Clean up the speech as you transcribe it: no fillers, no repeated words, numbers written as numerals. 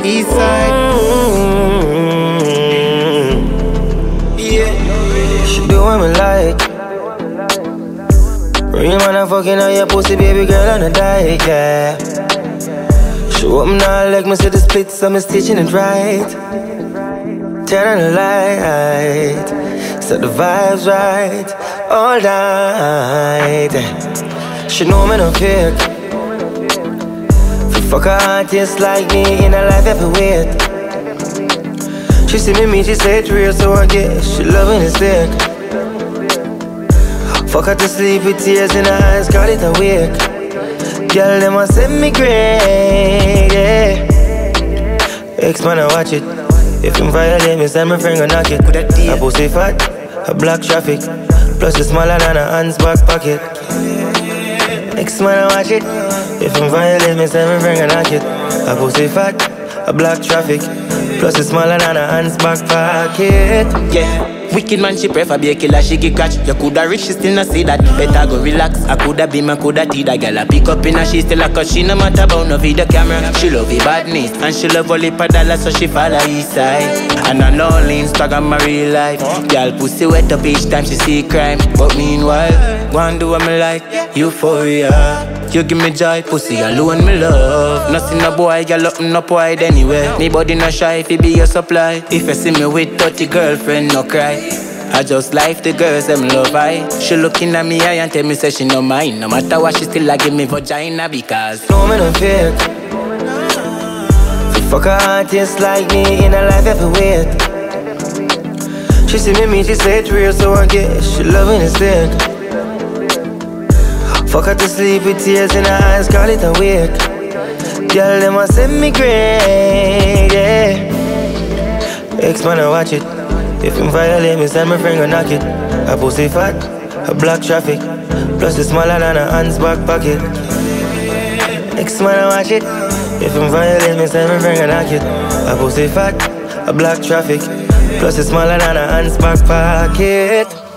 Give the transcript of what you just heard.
East side. Yeah. She do what me like. Real man, I'm fucking on your pussy, baby girl, on a diet, yeah. Show up now, like me see the splits, so I'm stitching it right. Turn on the light, set the vibes right, all night. She know me no fake. Fuck a artist like me in a life every wait. She see me, she say it's real, so I guess she loving it sick. Fuck her to sleep with tears in her eyes, call it a wake. Girl, them a send me great, yeah. X-Man, I watch it. If him violate me, send my friend go knock it. A pussy fat, a black traffic. Plus it's smaller than a hand's back pocket. X-Man, I watch it. If him violate me, send my friend go knock it. A pussy fat, a black traffic. Plus it's smaller than a hand's back pocket. Yeah. Wicked man, she prefer be a killer, she get catch. You coulda rich, she still not see that. Better go relax. I coulda be man, coulda tea that girl. I pick up in her, she still a cut. She no matter about no video camera. She love the badness and she love only per dollar, so she follow east side. And I know only Instagram my real life. Girl pussy wet up each time she see crime. But meanwhile, go and do what me like. Euphoria. You give me joy, pussy alone me love. Nothing a boy, girl up no wide anyway. Me body no shy if it be your supply. If you see me with 30 girlfriend, no cry. I just like the girls, them love I. She looking at me eye and tell me say she no mind. No matter what, she still a give me vagina because no me no fake. Fuck a artist like me in a life every wait. She see me, she say it's real, so I guess she loving it sick. Fuck her to sleep with tears in her eyes, call it a wake. Girl, them a send me great, yeah. X-Man, I watch it. If him violate me, send my friend go knock it. A pussy fat, a black traffic. Plus it's smaller than a hand's back pocket. X-Man, I watch it. If him violate me, send my friend go knock it. A pussy fat, a black traffic. Plus it's smaller than a hand's back pocket.